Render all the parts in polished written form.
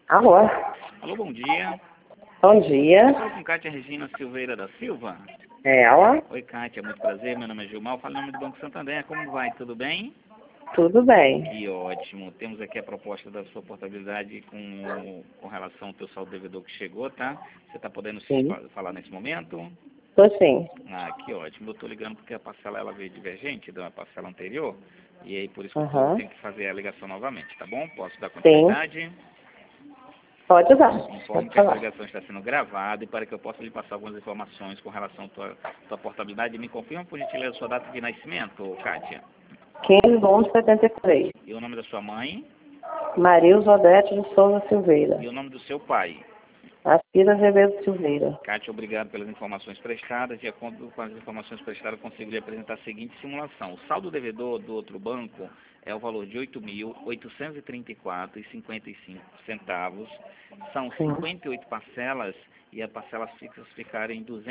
Alô? Alô, bom dia. Bom dia. Eu falo com Kátia Regina Silveira da Silva. É ela? Oi, Kátia, muito prazer. Meu nome é Gilmar, eu falo em nome do Banco Santander. Como vai? Tudo bem? Tudo bem. Que ótimo. Temos aqui a proposta da sua portabilidade com relação ao teu saldo devedor que chegou, tá? Você está podendo Sim. falar nesse momento? Tô sim. Ah, que ótimo. Eu estou ligando porque a parcela ela veio divergente da parcela anterior. E aí por isso que eu Aham. tenho que fazer a ligação novamente, tá bom? Posso dar Sim. continuidade? Pode usar. Informo Pode que essa falar. ligação está sendo gravada e para que eu possa lhe passar algumas informações com relação à tua portabilidade, me confirma por gentileza a sua data de nascimento, Kátia. 15/11/73. E o nome da sua mãe Marilza Odete de Souza Silveira. e o nome do seu pai. Acira Azevedo Silveira. Kátia, obrigado pelas informações prestadas. De acordo com as informações prestadas, eu consigo lhe apresentar a seguinte simulação. O saldo devedor do outro banco é o valor de R$ 8.834,55. São Sim. 58 parcelas e as parcelas fixas ficarem em R$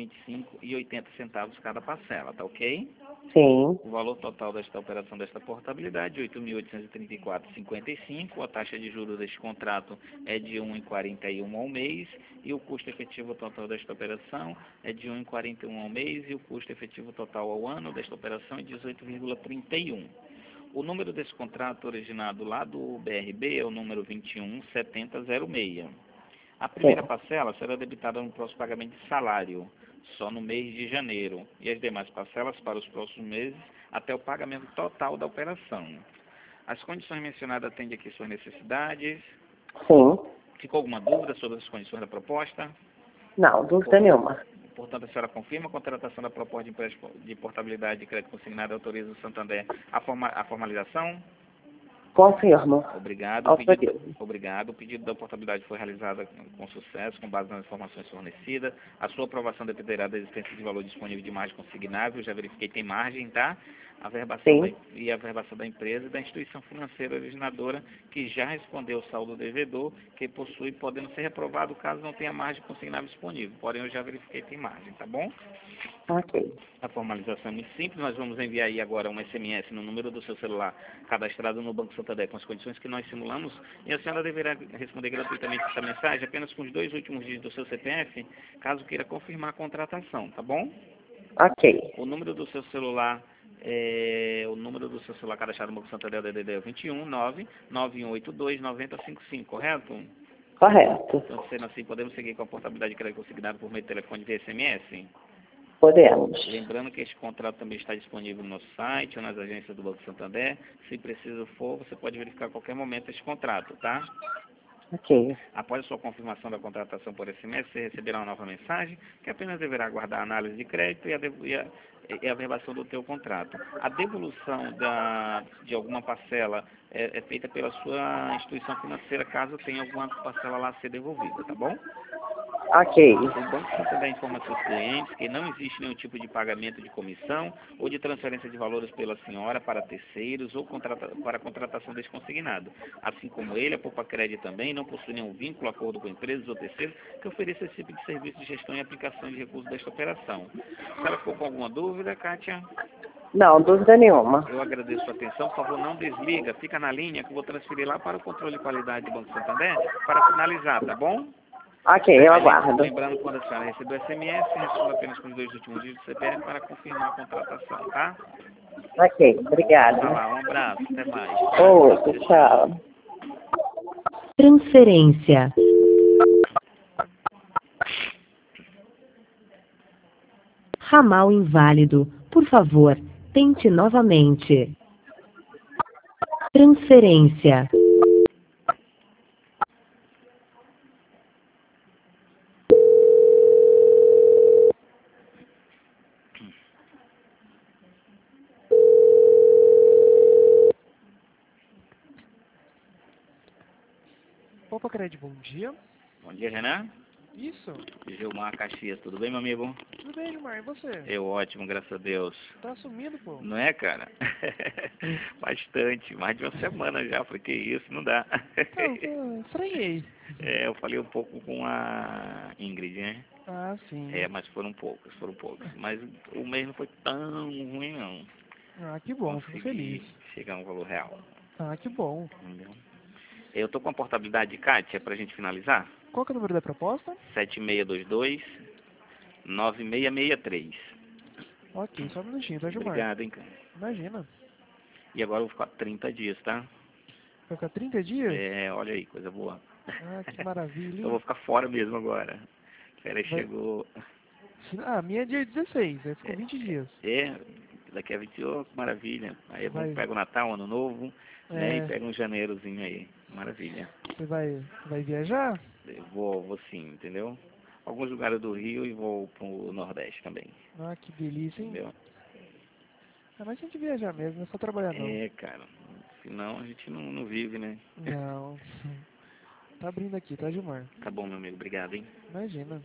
225,80 cada parcela, tá ok? Sim. O valor total desta operação, desta portabilidade, R$ 8.834,55. A taxa de juros deste contrato é de 1,41 ao mês e o custo efetivo total desta operação é de 1,41 ao mês e o custo efetivo total ao ano desta operação é de 18,31. O número desse contrato originado lá do BRB é o número 217006. A primeira Sim. parcela será debitada no próximo pagamento de salário, só no mês de janeiro, e as demais parcelas para os próximos meses até o pagamento total da operação. As condições mencionadas atendem aqui suas necessidades. Sim. Ficou alguma dúvida sobre as condições da proposta? Não, dúvida nenhuma. Portanto, a senhora confirma a contratação da proposta de empréstimo de portabilidade de crédito consignado e autoriza o Santander a formalização? Confirmo. Obrigado. Autorizo. O pedido da portabilidade foi realizado com sucesso, com base nas informações fornecidas. A sua aprovação dependerá da existência de valor disponível de margem consignável. Já verifiquei que tem margem, tá? A verbação Sim. e a verbação da empresa e da instituição financeira originadora que já respondeu o saldo devedor, que possui, podendo ser reprovado caso não tenha margem consignável disponível. Porém, eu já verifiquei que tem margem, tá bom? Ok. A formalização é muito simples. Nós vamos enviar aí agora um SMS no número do seu celular cadastrado no Banco Santander com as condições que nós simulamos e a senhora deverá responder gratuitamente essa mensagem apenas com os 2 últimos dígitos do seu CPF, caso queira confirmar a contratação, tá bom? Ok. O número do seu celular cadastrado no Banco Santander é o DDD 21 99182 9055, correto? Correto. Então, sendo assim, podemos seguir com a portabilidade de crédito consignado por meio de telefone via SMS? Podemos. Lembrando que este contrato também está disponível no nosso site ou nas agências do Banco Santander. Se preciso for, você pode verificar a qualquer momento este contrato, tá? Ok. Após a sua confirmação da contratação por SMS, você receberá uma nova mensagem que apenas deverá aguardar a análise de crédito e a verbação do teu contrato. A devolução de alguma parcela é feita pela sua instituição financeira, caso tenha alguma parcela lá a ser devolvida, tá bom? Ok. O Banco Santander informa seus clientes que não existe nenhum tipo de pagamento de comissão ou de transferência de valores pela senhora para terceiros ou para a contratação deste consignado. Assim como ele, a Poupa Crédito também não possui nenhum vínculo, acordo com empresas ou terceiros que ofereçam esse tipo de serviço de gestão e aplicação de recursos desta operação. Se ela ficou com alguma dúvida, Kátia? Não, dúvida nenhuma. Eu agradeço a sua atenção. Por favor, não desliga, fica na linha que eu vou transferir lá para o controle de qualidade do Banco Santander para finalizar, tá bom? Ok, eu aguardo. Lembrando que quando a senhora receber o SMS, responda apenas com os 2 últimos dígitos do CPF para confirmar a contratação, tá? Ok, Tá obrigada. lá, um abraço, até mais. Outro, tchau. Transferência. Ramal inválido. Por favor, tente novamente. Transferência. Opa, Cred, bom dia. Bom dia, Renan. Isso. Gilmar Caxias, tudo bem, meu amigo? Tudo bem, Gilmar, e você? Eu ótimo, graças a Deus. Tá sumido, pô. Não é, cara? Bastante, mais de uma semana já, porque isso não dá. Eu estranhei. Eu falei um pouco com a Ingrid, né? Ah, sim. Mas foram poucos. Mas o mês não foi tão ruim, não. Ah, que bom, fico Consegui feliz. chegar a um valor real, Ah, que bom. entendeu? Eu tô com a portabilidade de Kátia pra gente finalizar. Qual que é o número da proposta? 7622-9663. Ok, só um minutinho, tá, Gilmar? Obrigado, hein, cara. Imagina. E agora eu vou ficar 30 dias, tá? Vai ficar 30 dias? É, olha aí, coisa boa. Ah, que maravilha, Eu hein? vou ficar fora mesmo agora. Férias Vai- chegou. Ah, a minha é dia 16, aí ficou 20 dias. É, daqui a 28, maravilha. Aí é bom que Vai, pega o Natal, Ano Novo, né? E é, pega um janeirozinho aí. Maravilha. você vai viajar? Eu vou sim, entendeu? Alguns lugares do Rio e vou pro Nordeste também, Ah, que delícia, hein? entendeu? Ah, mas tem que viajar mesmo, não é só trabalhar não. É, cara. Senão a gente não vive, né? Não. Tá abrindo aqui, tá, Gilmar? Tá bom, meu amigo. Obrigado, hein? Imagina.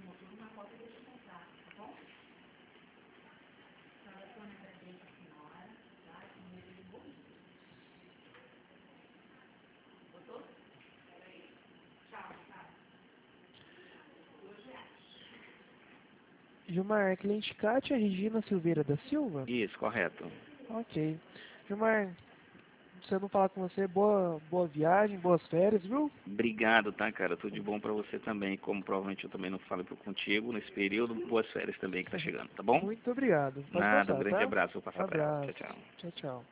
Gilmar, é cliente Kátia Regina Silveira da Silva? Isso, correto. Ok. Gilmar, se eu não falar com você, boa viagem, boas férias, viu? Obrigado, tá, cara? Tudo de bom pra você também. Como provavelmente eu também não falo contigo nesse período, boas férias também que tá chegando, tá bom? Muito obrigado. Pode Nada, um passar, grande tá? abraço. Vou passar pra ela. Abraço. Tchau, tchau. Tchau, tchau.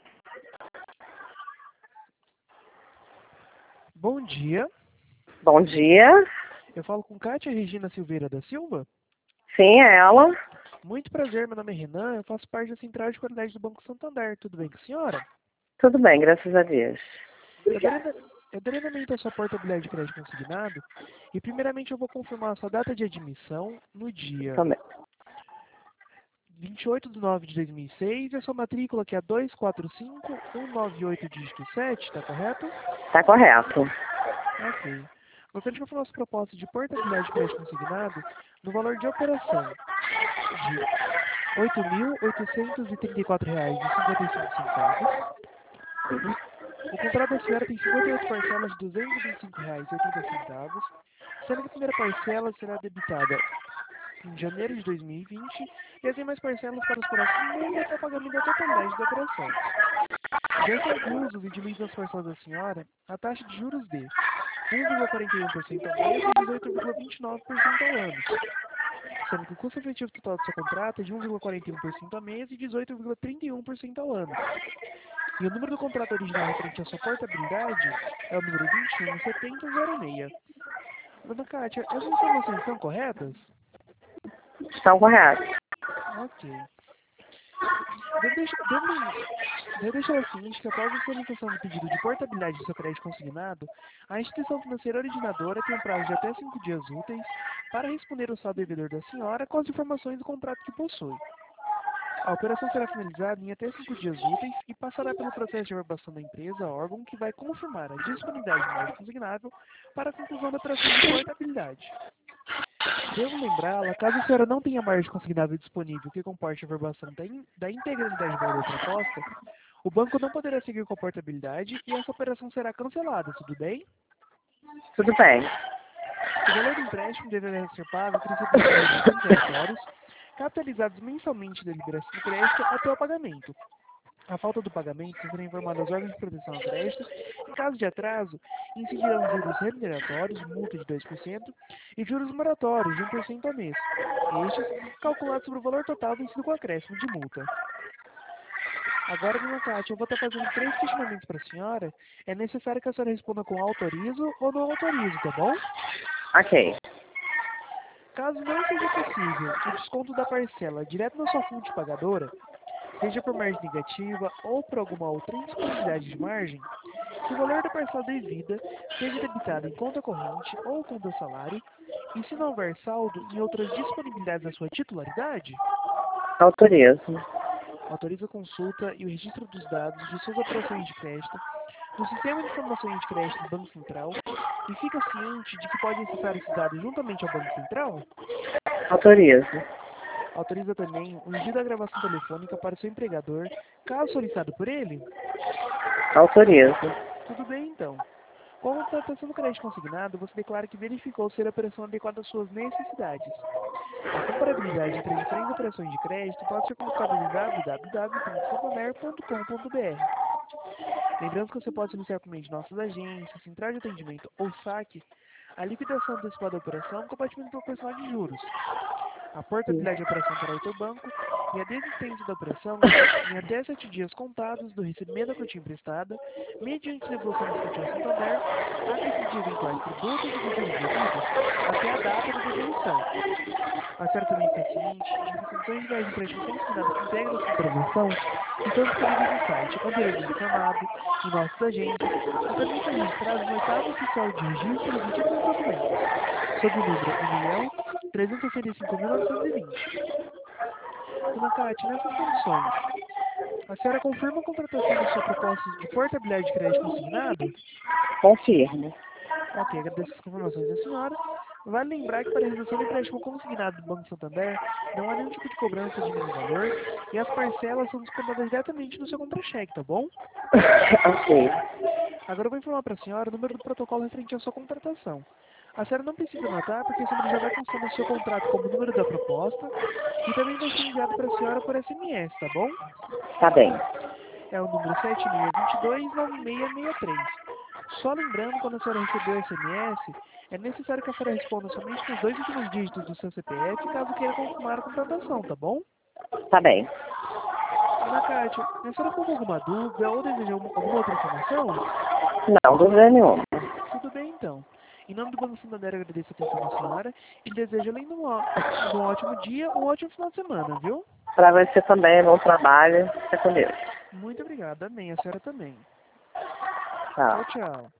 Bom dia. Bom dia. Eu falo com Kátia Regina Silveira da Silva. Sim, é ela. Muito prazer, meu nome é Renan, eu faço parte da Central de Qualidade do Banco Santander. Tudo bem com a senhora? Tudo bem, graças a Deus. Eu darei andamento à sua portabilidade de crédito consignado e primeiramente eu vou confirmar a sua data de admissão no dia Também. 28 de 9 de 2006 e a sua matrícula que é 245198 dígito 7, tá correto? Tá correto. Ok. Gostaria de confirmar a sua proposta de portabilidade de crédito consignado no valor de operação de R$ 8.834,55. O contrato da senhora tem 58 parcelas de R$ 225,80, sendo que a primeira parcela será debitada em janeiro de 2020 e as demais parcelas para os próximos meses até o pagamento da totalidade da operação. Já estão inclusos e diluídos nas parcelas da senhora a taxa de juros de 1,41% ao mês e 18,29% ao ano, sendo que o custo efetivo total do seu contrato é de 1,41% ao mês e 18,31% ao ano. E o número do contrato original referente à sua portabilidade é o número 217006. Dona Kátia, essas informações estão corretas? Estão corretos. Ok. Devo deixar o seguinte, que após a solicitação do pedido de portabilidade do seu crédito consignado, a instituição financeira originadora tem um prazo de até 5 dias úteis para responder ao saldo devedor da senhora com as informações do contrato que possui. A operação será finalizada em até 5 dias úteis e passará pelo processo de averbação da empresa, órgão que vai confirmar a disponibilidade de margem consignável para a conclusão da operação de portabilidade. Devo lembrá-la, caso a senhora não tenha margem consignável disponível que comporte a averbação da integralidade do valor proposta, o banco não poderá seguir com a portabilidade e essa operação será cancelada, tudo bem? Tudo bem. O valor do empréstimo deverá ser pago entre recebíveis indenizatórios, capitalizados mensalmente da liberação do crédito até o pagamento. A falta do pagamento será informada aos órgãos de proteção ao crédito. Em caso de atraso, incidirão juros remuneratórios, multa de 2%, e juros moratórios de 1% ao mês. Estes, calculados sobre o valor total vencido com acréscimo de multa. Agora, dona Kátia, eu vou estar fazendo 3 questionamentos para a senhora. É necessário que a senhora responda com autorizo ou não autorizo, tá bom? Ok. Caso não seja possível o desconto da parcela direto na sua fonte pagadora, seja por margem negativa ou por alguma outra indisponibilidade de margem, que o valor da parcela devida seja debitado em conta corrente ou conta salário, e se não houver saldo em outras disponibilidades da sua titularidade, Autorizo. autoriza a consulta e o registro dos dados de suas operações de crédito no Sistema de Informações de Crédito do Banco Central e fica ciente de que pode acessar esses dados juntamente ao Banco Central? Autorizo. Autoriza também o envio da gravação telefônica para o seu empregador, caso solicitado por ele? Autorizo. Tudo bem, então. Com a contratação do crédito consignado, você declara que verificou ser a operação adequada às suas necessidades. A comparabilidade entre as diferentes operações de crédito pode ser colocada em www.santander.com.br. Lembrando que você pode solicitar por meio de nossas agências, central de atendimento ou saque, a liquidação antecipada da operação com abatimento proporcional de juros, a portabilidade de operação para o teu banco e a desistência da operação em até 7 dias contados do recebimento da quantia emprestada, mediante devolução do quantia ao Santander, acrescido de eventuais tributos e de juros devidos até a data da devolução. A senhora também está ciente de que as condições gerais de empréstimo sem destinadas que integram a sua transação estão disponíveis no site anteriormente informado, em nossas agências, e também estão registrados no oitavo oficial de registro de títulos e documentos, sob o número 1.365.920. Dona Cátia, nessas condições, a senhora confirma a contratação da sua proposta de portabilidade de crédito consignado? Confirmo. Ok, agradeço as confirmações da senhora. Vale lembrar que para a realização do empréstimo consignado do Banco Santander, não há nenhum tipo de cobrança de nenhum valor e as parcelas são descontadas diretamente no seu contra-cheque, tá bom? Ok. Agora eu vou informar para a senhora o número do protocolo referente à sua contratação. A senhora não precisa anotar, porque esse número já vai constar no seu contrato como número da proposta e também vai ser enviado para a senhora por SMS, tá bom? Tá bem. É o número 76229663. Só lembrando, quando a senhora recebeu o SMS, é necessário que a senhora responda somente com os 2 últimos dígitos do seu CPF, caso queira confirmar a contratação, tá bom? Tá bem. Dona Cátia, a senhora ficou com alguma dúvida ou deseja alguma outra informação? Não, dúvida nenhuma. Tudo bem, então. Em nome do Banco Santander, eu agradeço a atenção da senhora e desejo, além de um ótimo dia, um ótimo final de semana, viu? Pra você também, bom trabalho. Fica com Deus. Muito obrigado. Amém. A senhora também. Tchau. Tchau, tchau.